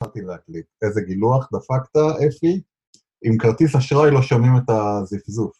התחלתי להקליט. איזה גילוח דפקת, אפי? עם כרטיס אשראי לא שומעים את הזפזוף.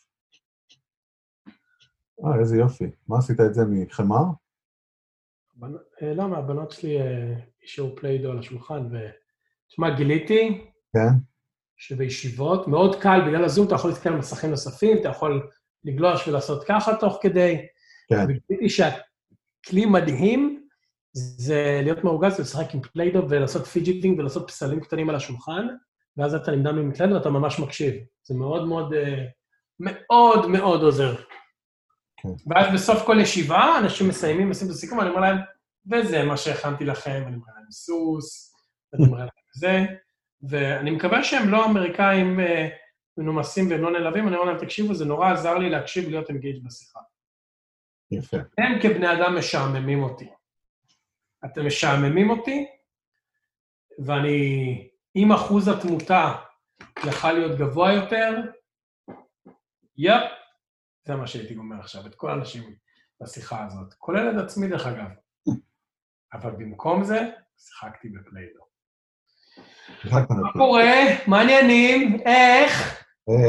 איזה יופי. מה עשית את זה מחמר? לא, מהבנות שלי אישור פליידו על השולחן, ותשמע, גיליתי כן. שבישיבות מאוד קל, בגלל הזום אתה יכול להתקל על מסכים נוספים, אתה יכול לגלוש ולעשות ככה תוך כדי, כן. וגיליתי שהכלי מדהים זה להיות מרוגז ולשחק עם פליידו ולעשות פיג'יטינג ולעשות פסלים קטנים על השולחן, ואז אתה נמדם עם פליידו ואתה ממש מקשיב. זה מאוד מאוד מאוד מאוד עוזר. כן. ואז בסוף כל ישיבה, אנשים מסיימים, עושים את הסיכום, אני אומר להם, וזה מה שהכנתי לכם, אני אומר להם סוס, ואני אומר להם זה, ואני מקווה שהם לא אמריקאים מנומסים והם לא נלווים, אני אומר להם, תקשיבו, זה נורא עזר לי להקשיב ולהיות engaged בשיחה. יפה. הם כבני אדם משעממים אותי. אתם משעממים אותי, ואני, אם אחוז התמותה יכל להיות גבוה יותר, יפ, זה מה שהייתי גומר עכשיו, את כל האנשים בשיחה הזאת, כולל את עצמי דרך אגב. אבל במקום זה, שיחקתי בפליידו. מה קורה? מעניינים? איך?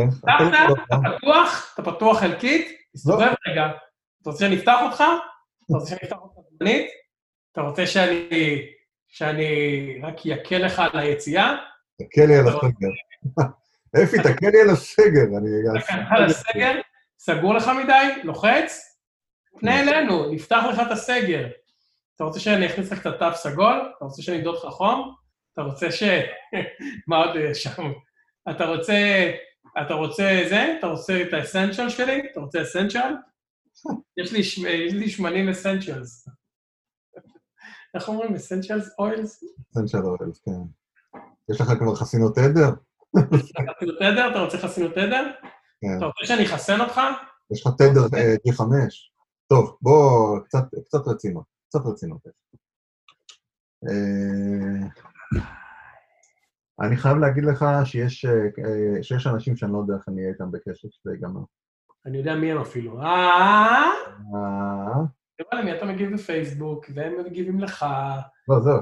אתה פתוח חלקית? תסתובב רגע. אתה רוצה שאני אפתח אותך? אתה רוצה שאני אפתח אותך זמנית? אתה רוצה שאני רק יקל לך על היציאה? תקל לי על הסגר. אפי, תקל לי על הסגר. תקל לך על הסגר? סגור לך מדי? לוחץ? פנה אלינו, נפתח לך את הסגר. אתה רוצה שאני אכניס לך את התו סגול? אתה רוצה שאני אדוד לך חום? אתה רוצה מה עוד שם? אתה רוצה זה? אתה רוצה את האסנצ'ל שלי? אתה רוצה אסנצ'ל? יש לי שמנים אסנצ'לס. איך אומרים? אסנצ'לס אוילס? אסנצ'ל אוילס, כן. יש לך כבר חסינות עדר? חסינות עדר? אתה רוצה חסינות עדר? אתה רוצה שאני אחסן אותך? יש לך תדר G5. טוב, בוא, קצת רצינות. קצת רצינות. אני חייב להגיד לך שיש אנשים שאני לא יודע איך אני אהיה איתם בקשר שזה ייגמר. אני יודע מי הם אפילו. תראה למי אתה מגיב בפייסבוק, והם מגיבים לך. לא, זהו,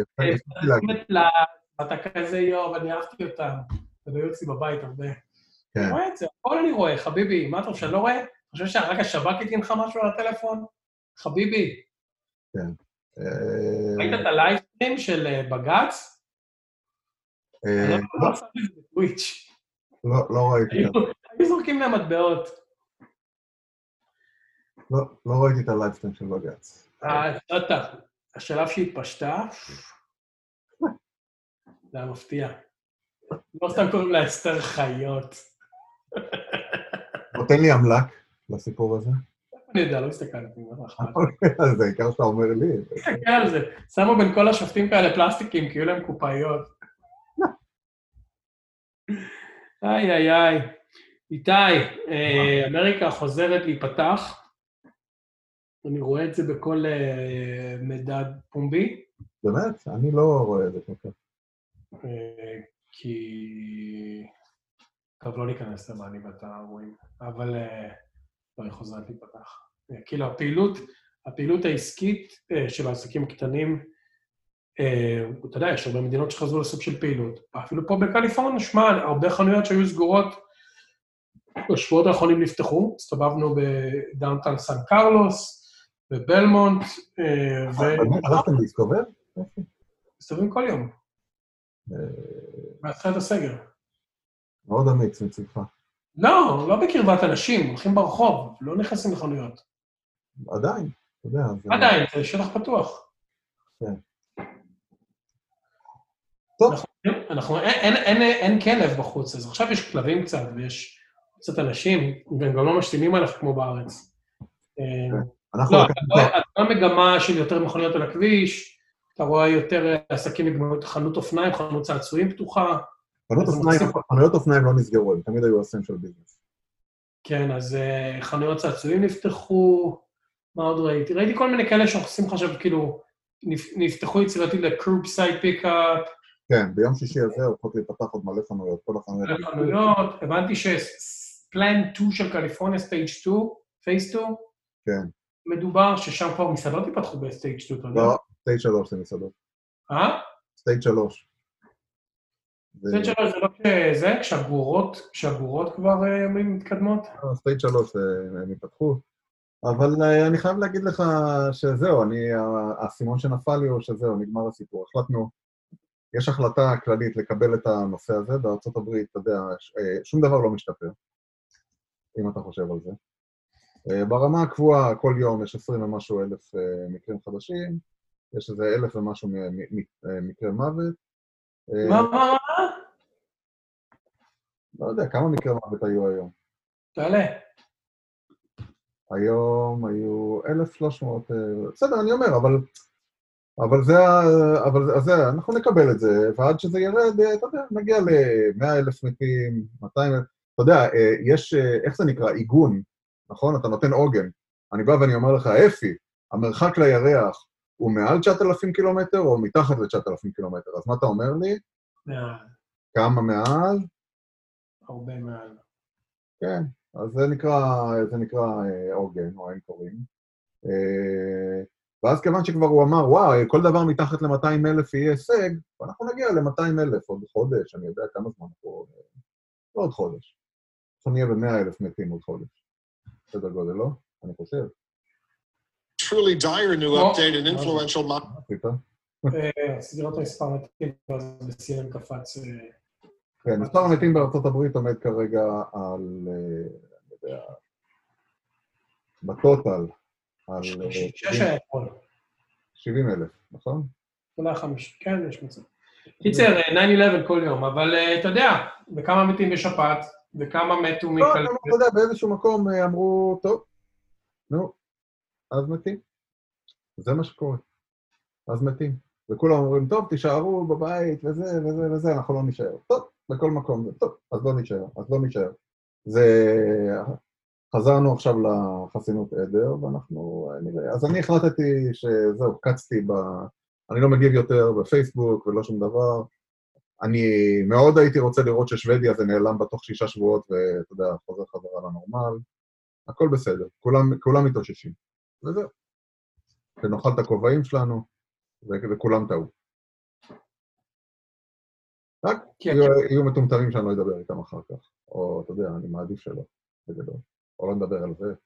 אתה כזה יוב, אני אהבתי אותם. אתה היו אצלי בבית הרבה. אני רואה את זה, הכל אני רואה, חביבי. מה אתה חושב שאני לא רואה? אתה חושב שרק השב"כ איתי לך משהו על הטלפון? חביבי. כן. ראית את הלייבסטרים של בגץ? לא עשיתי את זה בטוויץ'. לא ראיתי. היו זורקים להם מטבעות. לא ראיתי את הלייבסטרים של בגץ. השלב שהתפשטה, זה היה מפתיע. לא סתם קוראים לה אסתר חיות. נותן לי עמלק לסיפור הזה. אני יודע, לא הסתכלתי. זה העיקר שאתה אומר לי. תסתכל על זה. שמו בין כל השופטים כאלה פלסטיקים, כי היו להם קופאיות. איי. איתי, אמריקה חוזרת להיפתח. אני רואה את זה בכל מדד פומבי. באמת? אני לא רואה את זה כל כך. כי... טוב, לא ניכנס למעני ואתה רואים, אבל לא חוזרת להיפתח. כאילו, הפעילות העסקית של העסקים הקטנים, אתה יודע, יש הרבה מדינות שחזרו לסוג של פעילות. אפילו פה בקליפורניה, שמע, הרבה חנויות שהיו סגורות, בשבועות האחרונים נפתחו, הסתובבנו בדאונטאון סן קרלוס, בבלמונט, הלכתם להסתובב? מסתובבים כל יום. מהתחילת הסגר. מאוד אמיץ מצדך. לא בקרבת אנשים, הולכים ברחוב, לא נכנסים לחנויות. עדיין, אתה יודע. עדיין, זה שטח פתוח. כן. טוב. אין כלב בחוץ, אז עכשיו יש כלבים קצת, ויש קצת אנשים, והם גם לא משתינים עליך כמו בארץ. לא, אתה רואה מגמה של יותר מכוניות על הכביש, אתה רואה יותר עסקים לגמרי, חנות אופניים, חנות צעצועים פתוחה. חנויות אופניים לא נסגרו, הם תמיד היו עושים של ביזנס. כן, אז חנויות צעצועים נפתחו, מה עוד ראיתי? ראיתי כל מיני כאלה שעושים חשב, כאילו, נפתחו יצירתי לקרוב סייט פיקאפ. כן, ביום שישי הזה הולכות להיפתח עוד מלא חנויות, כל החנויות. הבנתי שפלן 2 של קליפורניה, סטייג' 2, פייס 2, כן. מדובר ששם כבר מסעדות ייפתחו בסטייג' 2, אתה יודע? לא, סטייג' 3 זה מסעדות. אה? סטייג' 3. סטייט 3 זה לא שזה, כשהגורות כבר מתקדמות? סטייט 3 הם התפתחו, אבל אני חייב להגיד לך שזהו, הסימון שנפל לי הוא שזהו, נגמר הסיפור. החלטנו, יש החלטה כללית לקבל את הנושא הזה, בארצות הברית, אתה יודע, שום דבר לא משתפר, אם אתה חושב על זה. ברמה הקבועה, כל יום יש 20 ומשהו אלף מקרים חדשים, יש איזה 1,000 ומשהו מקרי מוות. מה? לא יודע, כמה מקרי מוות היו היום? תעלה. היום היו 1,300, בסדר, אני אומר, אבל זה, אנחנו נקבל את זה, ועד שזה ירד, אתה יודע, נגיע ל-100,000 מתים, 200,000, אתה יודע, יש, איך זה נקרא? עיגון, נכון? אתה נותן עוגן. אני בא ואני אומר לך, אפי, המרחק לירח הוא מעל 9,000 קילומטר או מתחת ל-9,000 קילומטר, אז מה אתה אומר לי? מעל. כמה מעל? הרבה מעל. כן, אז זה נקרא עוגן, או אין קוראים. ואז כיוון שכבר הוא אמר, וואו, כל דבר מתחת ל-200,000 יהיה הישג, ואנחנו נגיע ל-200,000 עוד חודש, אני יודע כמה זמן פה, לא עוד חודש. אנחנו נהיה ב-100,000 מתים עוד חודש. סדר גודל, לא? אני חושב. Truly dire new update and influential... מה עשית? עשיתי לראות המספר מתים, אז בסיים קפץ... כן, מספר המתים בארצות הברית עומד כרגע על, אני יודע, בטוטל, על 70,000, נכון? אולי 5, כן, יש מצב. קיצר, 9/11 כל יום, אבל אתה יודע, וכמה מתים בשפעת, וכמה מתו לא, אתה יודע, באיזשהו מקום אמרו, טוב, נו, אז מתים. זה מה שקורה. אז מתים. וכולם אומרים, טוב, תישארו בבית, וזה, וזה, וזה, אנחנו לא נשאר. טוב, בכל מקום, טוב, אז לא נשאר, אז לא נשאר. חזרנו עכשיו לחסינות עדר, ואנחנו נראה. אז אני החלטתי שזהו, קצתי אני לא מגיב יותר בפייסבוק ולא שום דבר. אני מאוד הייתי רוצה לראות ששוודיה זה נעלם בתוך 6 שבועות, ואתה יודע, חוזר חזרה לנורמל. הכל בסדר, כולם מתאוששים. וזהו. ונאכל את הכובעים שלנו, וכולם טעו. רק יהיו מטומטמים שאני לא אדבר איתם אחר כך. או, אתה יודע, אני מעדיף שלא, בגדול. או לא נדבר על זה.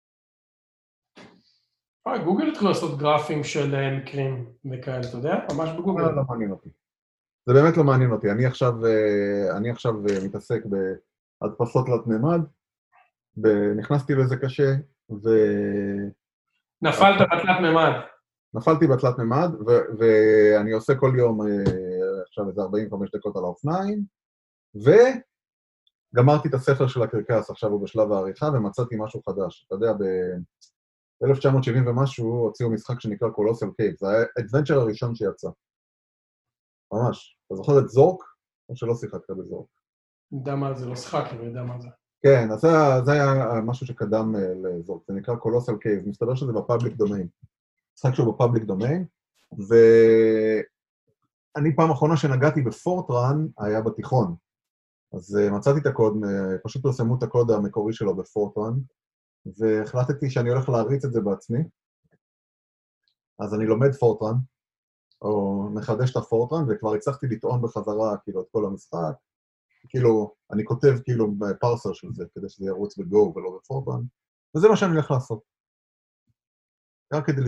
גוגל התחיל לעשות גרפים של מקרים וכאלה, אתה יודע? ממש בגוגל. לא מעניין אותי. זה באמת לא מעניין אותי. אני עכשיו מתעסק בהדפסות לתלת-ממד, נכנסתי לזה קשה, נפלת בתלת-ממד. נפלתי בתלת-ממד, ואני עושה כל יום עכשיו איזה 45 דקות על האופניים, וגמרתי את הספר של הקרקס, עכשיו הוא בשלב העריכה, ומצאתי משהו חדש. אתה יודע, ב-1970 ומשהו הוציאו משחק שנקרא קולוסל קייב, זה היה האדוונצ'ר הראשון שיצא. ממש. אתה זוכר את זורק? או שלא שיחקת בזורק? אני יודע מה זה, לא שיחק, אני יודע מה זה. כן, אז זה היה משהו שקדם לזורק, זה נקרא קולוסל קייב, מסתבר שזה בפאבליק דומיין. משחק שהוא בפאבליק דומיין, ואני פעם אחרונה שנגעתי בפורטרן היה בתיכון. אז מצאתי את הקוד, פשוט פרסמו את הקוד המקורי שלו בפורטרן, והחלטתי שאני הולך להריץ את זה בעצמי. אז אני לומד פורטרן, או מחדש את הפורטרן, וכבר הצלחתי לטעון בחזרה כאילו את כל המשחק. כאילו, אני כותב כאילו בפרסר של זה, כדי שזה ירוץ בגו ולא בפורטרן, וזה מה שאני הולך לעשות. רק כדי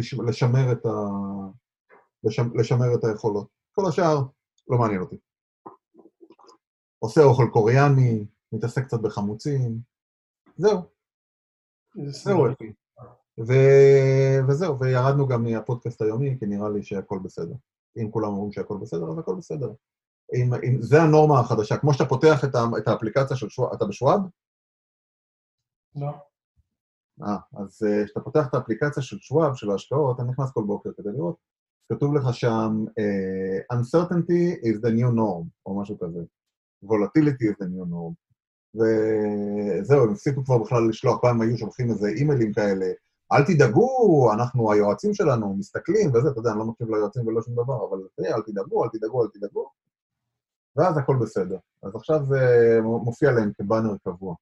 לשמר את היכולות. כל השאר לא מעניין אותי. עושה אוכל קוריאני, מתעסק קצת בחמוצים, זהו. זהו, אפי. וזהו, וירדנו גם מהפודקאסט היומי, כי נראה לי שהכל בסדר. אם כולם אומרים שהכל בסדר, אז הכל בסדר. זה הנורמה החדשה. כמו שאתה פותח את האפליקציה של שוואב, אתה בשוואב? לא. אז כשאתה פותח את האפליקציה של שוואב, של ההשקעות, אתה נכנס כל בוקר כדי לראות, כתוב לך שם, uncertainty is the new norm, או משהו כזה. volatility is the new norm. וזהו, הם הפסיקו כבר בכלל לשלוח, פעם היו שולחים איזה אימיילים כאלה, אל תדאגו, אנחנו, היועצים שלנו, מסתכלים, וזה, אתה יודע, אני לא מקשיב ליועצים ולא שום דבר, אבל אל תדאגו, אל תדאגו, אל תדאגו, ואז הכל בסדר. אז עכשיו זה מופיע להם כבאנר קבוע.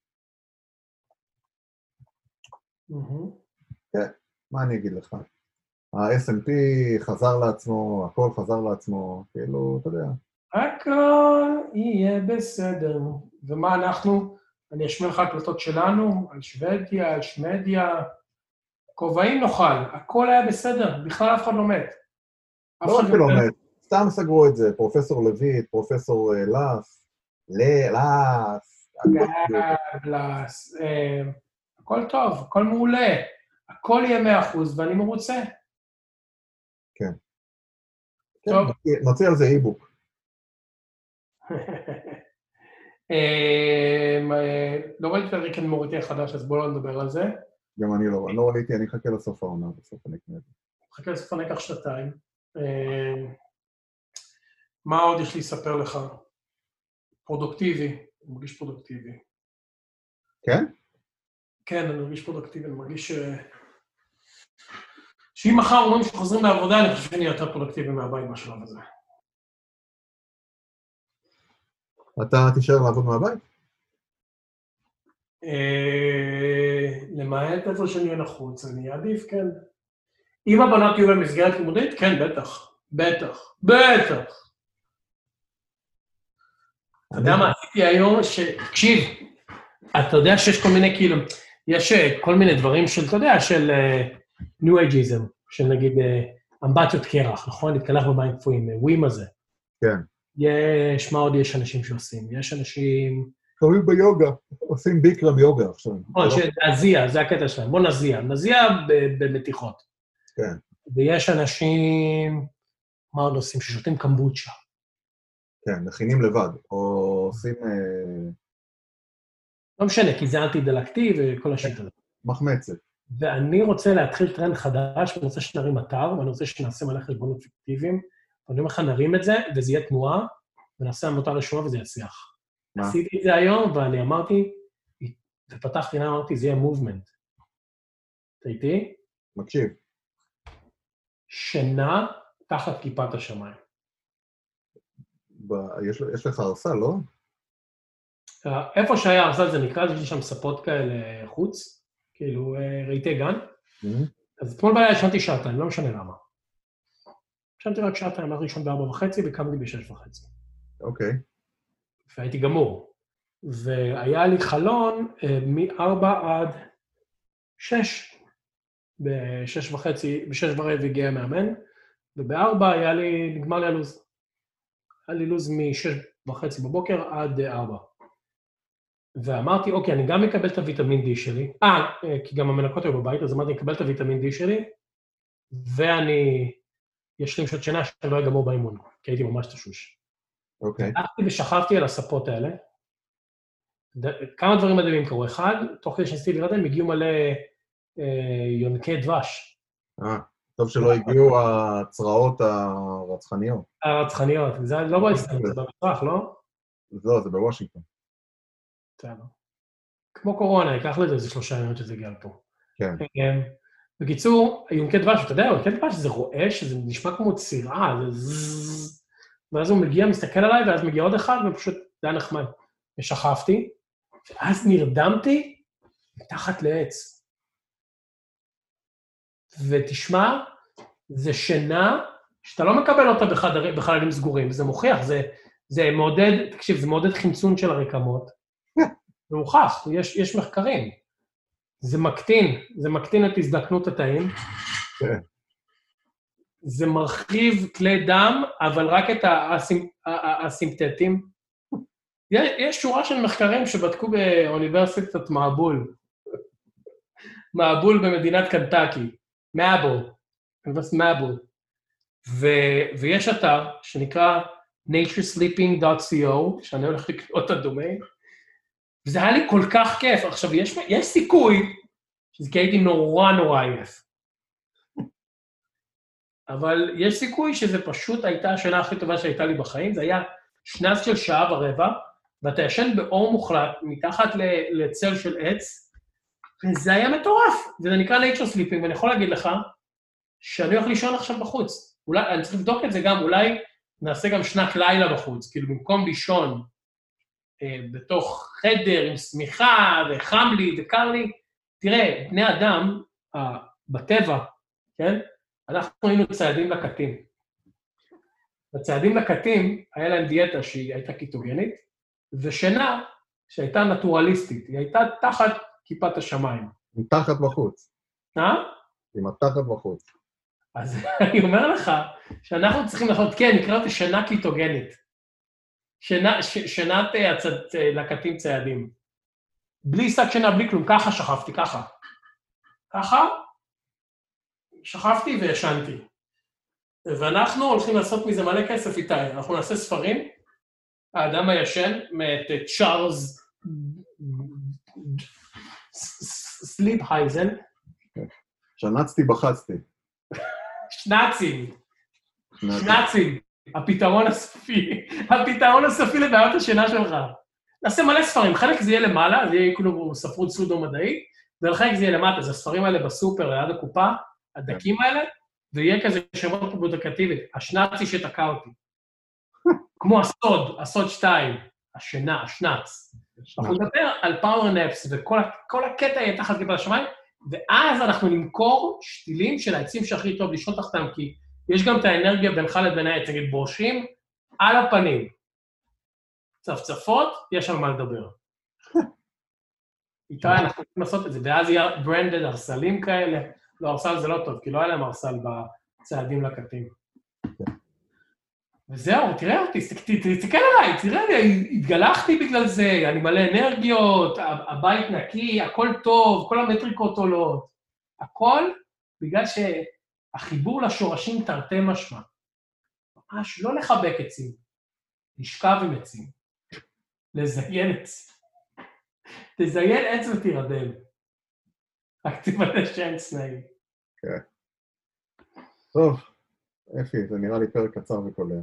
כן, מה אני אגיד לך? ה-S&P חזר לעצמו, הכל חזר לעצמו, כאילו, אתה יודע. הכל יהיה בסדר. ומה אנחנו? אני אשמיע לך הקלטות שלנו, על שוודיה, על שמדיה, כובעים נאכל, הכל היה בסדר, בכלל אף אחד לא מת. לא רק שלא מת, סתם סגרו את זה, פרופסור לויט, פרופסור לס, לס, הכל טוב, הכל מעולה, הכל יהיה 100% ואני מרוצה. כן. טוב. נוציא על זה איבוק. לא ראיתי את הריקן מוריטי החדש, אז בואו לא נדבר על זה. גם אני לא ראיתי, אני אחכה לסוף העונה, בסוף אני אקנה את זה. אחכה לסוף העונה, כך 2 מה עוד יש לי לספר לך? פרודוקטיבי, אני מרגיש פרודוקטיבי. כן? כן, אני מרגיש פרודוקטיבי, אני מרגיש שאם מחר אומרים שחוזרים לעבודה, אני חושב שאני יותר פרודוקטיבי מהבית בשלב הזה. אתה תישאר לעבוד מהבית? למעט איפה שאני אהיה נחוץ, אני אעדיף, כן. אם הבנות יהיו במסגרת לימודית, כן, בטח. אתה יודע מה, עשיתי היום תקשיב, אתה יודע שיש כל מיני, כאילו, יש כל מיני דברים של, אתה יודע, של New Ageism, של נגיד אמבטיות קרח, נכון? להתקלח במים קפואים, ווים הזה. כן. יש, מה עוד יש אנשים שעושים? יש אנשים... קוראים ביוגה, עושים ביקרם יוגה עכשיו. נזיע, זה הקטע שלהם, בוא נזיע במתיחות. כן. ויש אנשים, מה עוד עושים? ששותים קמבוצ'ה. כן, מכינים לבד, או עושים... לא משנה, כי זה אנטי-דלקתי וכל השיט הזה. מחמצת. ואני רוצה להתחיל טרנד חדש, ואני רוצה שנרים אתר, ואני רוצה שנעשה מלא חשבונות אפקטיביים, ואני אומר לך, נרים את זה, וזה יהיה תנועה, ונעשה עמותה רשומה וזה יצליח. עשיתי את זה היום, ואני אמרתי, ופתחתי, אמרתי, זה יהיה מובמנט. אתה איתי? מקשיב. שינה תחת כיפת השמיים. יש לך הרסה, לא? איפה שהיה הרסה זה נקרא, יש לי שם ספות כאלה חוץ, כאילו רהיטי גן. אז אתמול בעיה ישנתי 2 שעתיים, לא משנה למה. ישנתי רק 2 שעתיים, הלכתי לישון ב4:30 וקמתי ב6:30. אוקיי. והייתי גמור. והיה לי חלון מ-4 עד 6. ב-6:30 הגיע המאמן, וב-4 נגמר לי הלוז. היה לי לוז מ-6:30 בבוקר עד 4. ואמרתי, אוקיי, אני גם אקבל את הוויטמין D שלי, כי גם המנקות היו בבית, אז אמרתי, אני אקבל את הוויטמין D שלי, ואני אשלים שעות שינה שאני לא אגמור באימון, כי הייתי ממש תשוש. אוקיי. הלכתי ושכבתי על הספות האלה, כמה דברים מדהימים קרו. אחד, תוך כדי שניסיתי לראות, הם הגיעו מלא יונקי דבש. טוב שלא הגיעו הצרעות הרצחניות. הרצחניות, זה לא באסטרן, זה במזרח, לא? לא, זה בוושינגטון. בסדר. כמו קורונה, ייקח לזה איזה 3 ימים שזה הגיע לפה. כן. בקיצור, יונקי דבש, אתה יודע, יונקי דבש זה רועש, זה נשמע כמו צירה, זה זזז, ואז הוא מגיע, מסתכל עליי, ואז מגיע עוד אחד, ופשוט זה היה נחמד. ושכבתי, ואז נרדמתי מתחת לעץ. ותשמע, זה שינה שאתה לא מקבל אותה בחללים סגורים, זה מוכיח, זה מעודד, תקשיב, זה מעודד חמצון של הרקמות, זה מוכח, יש מחקרים. זה מקטין את הזדקנות התאים, זה מרחיב כלי דם, אבל רק את האסימפטטים. יש שורה של מחקרים שבדקו באוניברסיטת מעבול במדינת קנטקי, מעבול. ויש אתר שנקרא naturesleeping.co, שאני הולך לקנות את הדומיין, וזה היה לי כל כך כיף. עכשיו, יש סיכוי שזה כי הייתי נורא עייף. אבל יש סיכוי שזה פשוט הייתה השנה הכי טובה שהייתה לי בחיים, זה היה שנז של 1.25 שעה, ואתה ישן באור מוחלט, מתחת לצל של עץ, וזה היה מטורף. וזה נקרא nature sleeping, ואני יכול להגיד לך, שאני הולך לישון עכשיו בחוץ. אולי, אני צריך לבדוק את זה גם, אולי נעשה גם שנת לילה בחוץ, כאילו במקום לישון בתוך חדר עם סמיכה, וחם לי וקר לי, תראה, בני אדם, בטבע, כן? אנחנו היינו ציידים לקטים. בצעדים לקטים, היה להם דיאטה שהיא הייתה קיטוגנית, ושינה שהייתה נטורליסטית, היא הייתה תחת כיפת השמיים. עם תחת בחוץ. עם התחת בחוץ. אז אני אומר לך שאנחנו צריכים לעשות, כן, נקרא אותי שינה קיטוגנית. שינת לקטים צעדים. בלי שק שינה, בלי כלום, ככה שכבתי, ככה. ככה, שכבתי וישנתי. ואנחנו הולכים לעשות מזה מלא כסף איתי. אנחנו נעשה ספרים, האדם הישן, מאת צ'ארלס סליפהייזן. שנצתי בחצתי. שנצים. הפתרון הסופי לבעיות השינה שלך. נעשה מלא ספרים, חלק זה יהיה למעלה, זה יהיה כאילו ספרות סודו-מדעית, ולחלק זה יהיה למטה, זה הספרים האלה בסופר, ליד הקופה, הדקים האלה, ויהיה כזה שמות פרודוקטיבית, השנצי שתקע אותי. כמו הסוד 2, השינה, השנץ. אנחנו נדבר על פאוור נפס, וכל הקטע יהיה תחת כיפת השמיים, ואז אנחנו נמכור שתילים של העצים שהכי טוב לשהות תחתם, כי יש גם את האנרגיה בינך לבין העץ, נגיד ברושים, על הפנים. צפצפות, יש על מה לדבר. איתי, אנחנו יכולים לעשות את זה, ואז יהיה ברנדד ארסלים כאלה. לא, ארסל זה לא טוב, כי לא היה להם ארסל בצעדים לקטים. וזהו, תראה אותי, תסתכל עליי, תראה לי, התגלחתי בגלל זה, אני מלא אנרגיות, הבית נקי, הכל טוב, כל המטריקות עולות. הכל בגלל שהחיבור לשורשים תרתי משמע. ממש לא לחבק עצים, לשכב עם עצים, לזיין עצים. תזיין עץ ותירדם. רק תיבטא שאין סנאי. כן. טוב, אפי, זה נראה לי פרק קצר וקולע.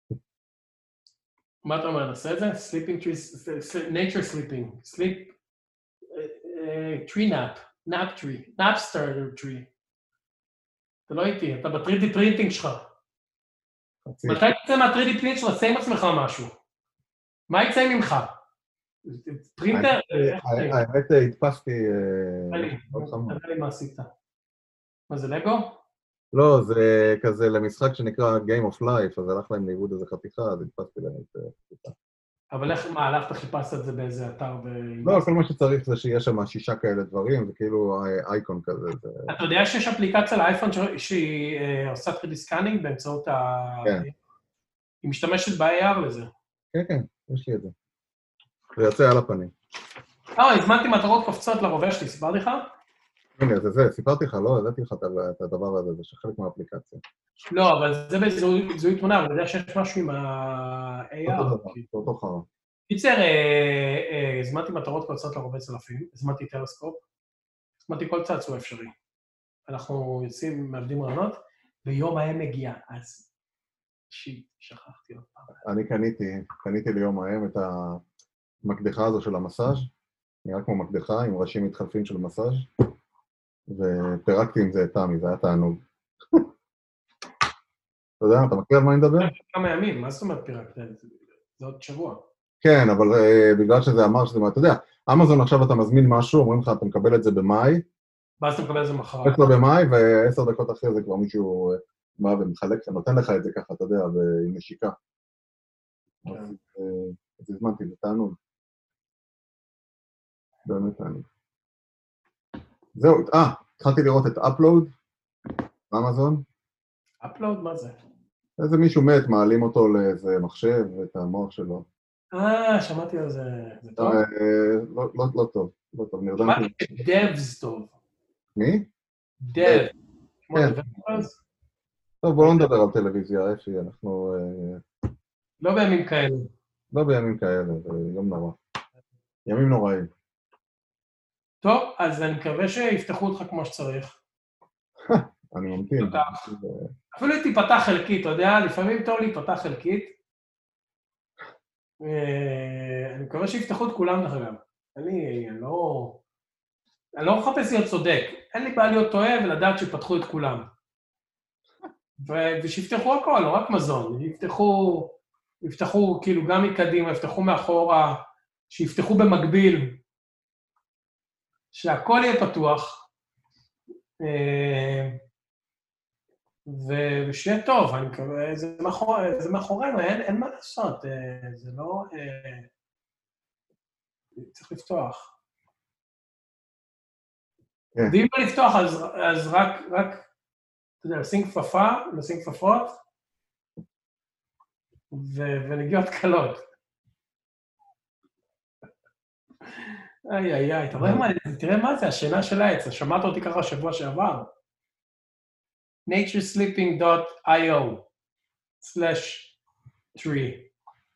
מה אתה אומר, נעשה את זה? Sleeping tree, nature sleeping, sleep, tree nap, nap tree, nap starter tree. אתה לא איתי, אתה ב-3D printing שלך. מתי יצא מה-3D printing שלך? עשה עם עצמך משהו. מה יצא ממך? פרינטר? האמת הדפסתי... תראה לי מה עשית. מה זה, לגו? לא, זה כזה למשחק שנקרא Game of Life, אז הלך להם לאיבוד איזה חתיכה, אז הדפסתי להם את חתיכה. אבל איך, מה, הלכת חיפשת את זה באיזה אתר לא, כל מה שצריך זה שיש שם 6 כאלה דברים, זה כאילו אייקון כזה. אתה יודע שיש אפליקציה לאייפון שהיא עושה 3D סקאנינג באמצעות ה... כן. היא משתמשת ב-AR לזה. כן, כן, יש לי את זה. זה יוצא על הפנים. הזמנתי מטרות קופצות לרובה שלי, סיפרתי לך? הנה, זה, סיפרתי לך, לא, ידעתי לך את הדבר הזה, זה שחלק מהאפליקציה. לא, אבל זה בזיהוי תמונה, אבל אני יודע שיש משהו עם ה-AR. אותו חרא. קיצר, הזמנתי מטרות קופצות לרובה צלפים, הזמנתי טלסקופ, הזמנתי כל צעצוע אפשרי. אנחנו יוצאים, מעבדים רעיונות, ויום ההם מגיע, אז שכחתי עוד פעם. אני קניתי ליום ההם את המקדחה הזו של המסאז', נראה כמו מקדחה עם ראשים מתחלפים של מסאז', ופרקתי עם זה את תמי, זה היה תענוג. אתה יודע, אתה מכיר על מה אני מדבר? כמה ימים, מה זאת אומרת פירקת? זה עוד שבוע. כן, אבל בגלל שזה אמר שזה, אתה יודע, אמזון עכשיו אתה מזמין משהו, אומרים לך, אתה מקבל את זה במאי. ואז אתה מקבל את זה מחר. אתה מקבל במאי, ו10 דקות אחרי זה כבר מישהו בא ומחלק, נותן לך את זה ככה, אתה יודע, עם נשיקה. אז הזמנתי, זה תענוג. באמת תענוג. זהו, התחלתי לראות את אפלוד, אמזון. אפלוד, מה זה? איזה מישהו מת, מעלים אותו לאיזה מחשב, את המוח שלו. שמעתי על זה, זה טוב? לא טוב, לא טוב, נרדמתי. שמעתי דבס טוב. מי? דב. כן. טוב, בואו לא נדבר על טלוויזיה, אפי, אנחנו... לא בימים כאלה. לא בימים כאלה, זה יום נורא. ימים נוראים. טוב, אז אני מקווה שיפתחו אותך כמו שצריך. אני ממתין. אפילו תיפתח חלקית, אתה יודע, לפעמים טוב להיפתח חלקית. אני מקווה שיפתחו את כולם דרך אגב. אני לא מחפש להיות צודק. אין לי בעיה להיות טועה ולדעת שפתחו את כולם. ושיפתחו הכל, לא רק מזון. יפתחו כאילו גם מקדימה, יפתחו מאחורה, שיפתחו במקביל. שהכל יהיה פתוח. ושיהיה טוב, אני מקווה, זה מאחורינו, אין מה לעשות, זה לא... צריך לפתוח. ואם לא לפתוח, אז רק, אתה יודע, לשים כפפות, ונגיעות קלות. איי, תראה מה זה, השינה של העץ, שמעת אותי ככה שבוע שעבר. naturesleeping.io/tree.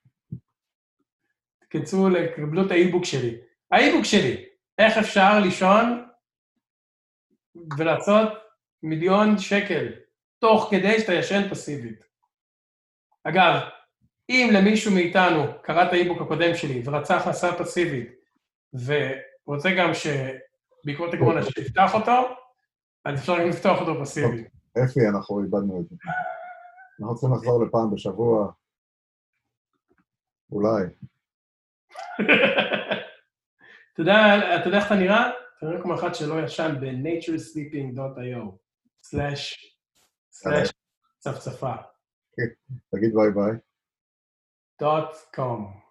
תכנסו, לקבלו את האי-בוק שלי. האי-בוק שלי, איך אפשר לישון ולעשות $1,000,000 תוך כדי שאתה ישן פסיבית. אגב, אם למישהו מאיתנו קרא את האי-בוק הקודם שלי ורצה הכנסה פסיבית, ורוצה גם שבעקבות הקורונה שיפתח אותו, אז אפשר גם לפתוח אותו פסיבית. אפי, אנחנו איבדנו את זה. אנחנו צריכים לחזור לפעם בשבוע. אולי. אתה יודע איך אתה נראה? אתה נראה כמו אחד שלא ישן ב-naturesleeping.io/צפצפה. תגיד ביי ביי. .com